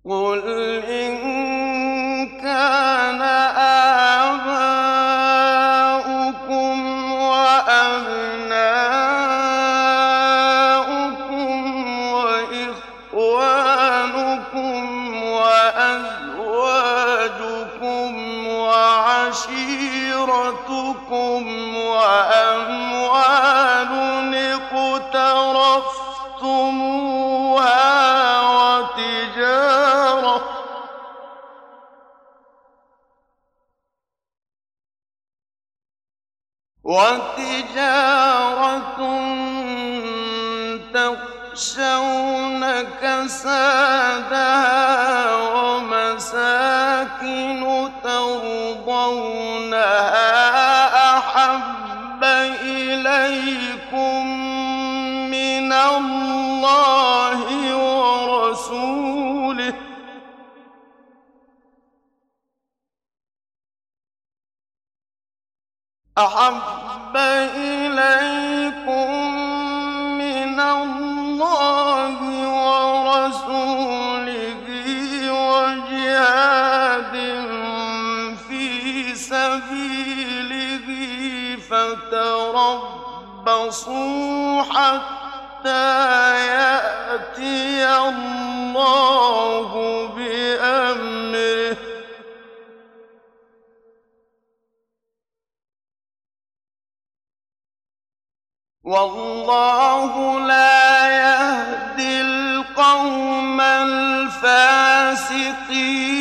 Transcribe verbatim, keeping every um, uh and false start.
قُلْ إِن كَانَ آبَاؤُكُمْ وَأَبْنَاؤُكُمْ وَإِخْوَانُكُمْ وَأَزْوَاجُكُمْ وَعَشِيرَتُكُمْ وَأَمْوَالٌ اقْتَرَفْتُمُوهَا وَتِجَارَةٌ تَخْشَوْنَ كَسَادَهَا وَمَسَاكِنُ تَرْضَوْنَهَا أَحَبَّ إِلَيْكُم مِّنَ اللَّهِ وَرَسُولِهِ أَحَبَّ إِلَيْكُم مِّنَ اللَّهِ وَرَسُولِهِ وَجِهَادٍ فِي سَبِيلِهِ فَتَرَبَّصُوا حَتَّىٰ يَأْتِيَ اللَّهُ بِأَمْرِهِ ۗ وَاللَّهُ لَا يَهْدِي الْقَوْمَ الْفَاسِقِينَ